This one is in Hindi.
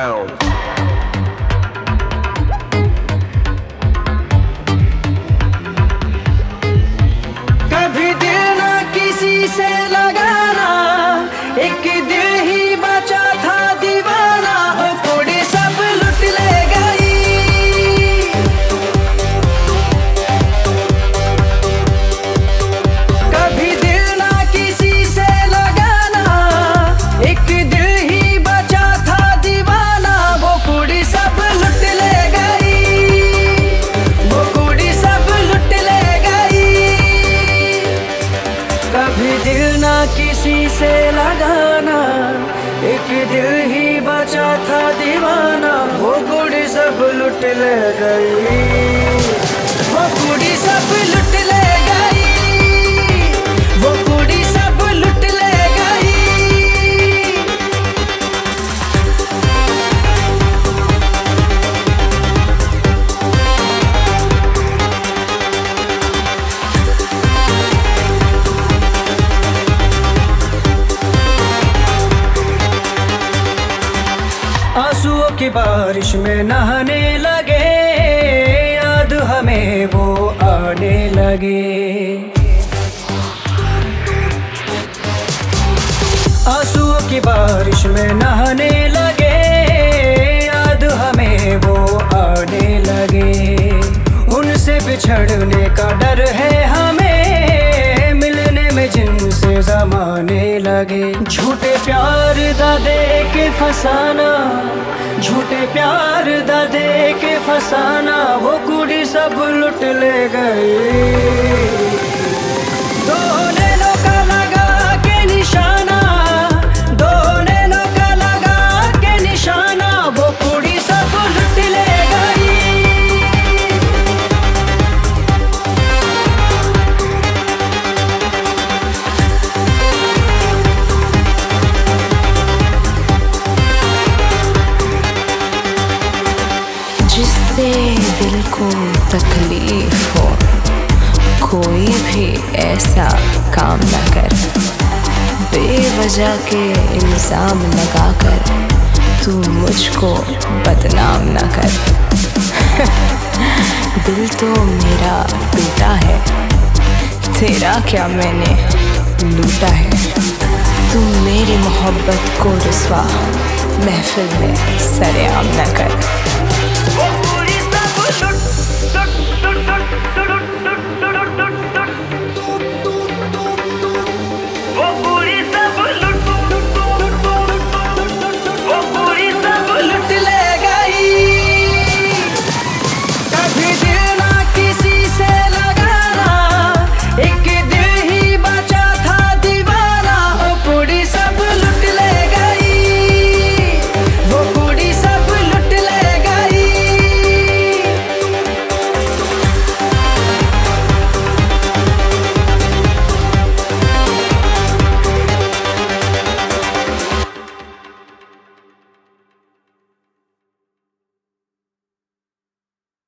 sound. कभी दिल ना किसी से लगाना, एक दिल ही बचा था दीवाना, हो कुड़ी सब लुट ले गई। कभी दिल ना किसी से लगाना, एक दिल ही बचा था दीवाना, वो कुड़ी सब लुट ले गई, वो कुड़ी सब लुट ले गई। कभी दिल ना किसी से लगाना, एक दिल ही बचा था दीवाना, वो कुड़ी सब लुट ले गई, वो कुड़ी सब लुट ले गई, वो कुड़ी सब लुट ले गई। आंसुओं की बारिश में नहाने लगे, याद हमें वो आने लगे। आंसुओं की बारिश में नहाने लगे, याद हमें वो आने लगे। उनसे बिछड़ने का डर है हमें, मिलने में जिनसे ज़माने लगे। झूठे प्यार दा दे के फसाना, झूठे प्यार दा दे के फसाना, वो कुड़ी सब लुट ले गई। दो नैनों का लगा के निशाना, दो नैनों का लगा के निशाना, वो कुड़ी सब लुट ले गई। जिससे दिल को तकलीफ हो, कोई भी ऐसा काम न कर। बेवजह के इल्जाम लगाकर तू मुझको बदनाम न कर। दिल तो मेरा टूटा है, तेरा क्या मैंने लूटा है। तू मेरी मोहब्बत को रुसवा महफिल में सरेआम न कर।